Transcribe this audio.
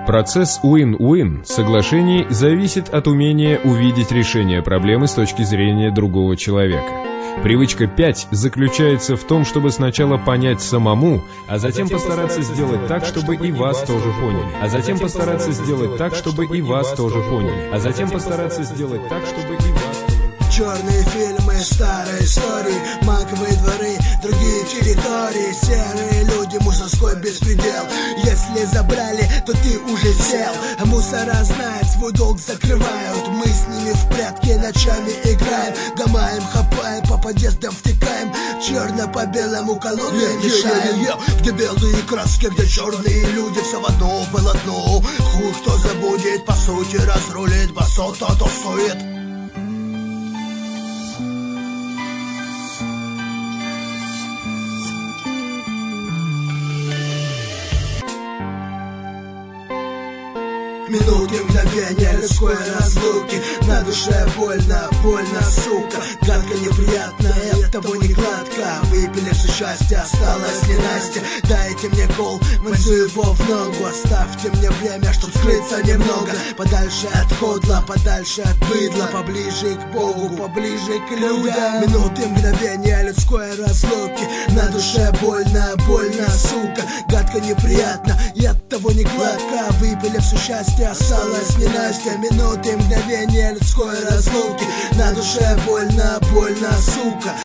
Процесс win-win соглашений зависит от умения увидеть решение проблемы с точки зрения другого человека. Привычка 5 заключается в том, чтобы сначала понять самому, а затем постараться сделать так, чтобы и вас тоже поняли. А затем постараться сделать так, чтобы и вас тоже поняли. А затем постараться сделать так, чтобы и вас... Черные фильмы, старые истории, маковые дворы, другие территории, серые люди, мусорской беспредел. Если забрали, то ты уже сел. Мусора знает, свой долг закрывают. Мы с ними в прятки ночами играем, гамаем, хапаем, по подъездам втекаем, черно по белому колодой мешаем. Где белые краски, где черные люди, все в одно полотно. Хуй кто забудет, по сути разрулит, басо то тусует. Минуты, мгновения людской разлуки, на душе больно, больно, сука. Гадко, неприятно, от того не гладко. Выпили все счастье, осталось ненастье. Дайте мне кол, вонзу его в ногу. Оставьте мне время, чтоб скрыться немного. Подальше от ходла, подальше от быдла, поближе к Богу, поближе к людям. Минуты, мгновения людской разлуки, на душе больно, больно, сука. Гадко, неприятно, и от того не гладко. Выпили все счастье, осталось ненастье. Минуты, мгновения людской разлуки, на душе больно, больно, сука.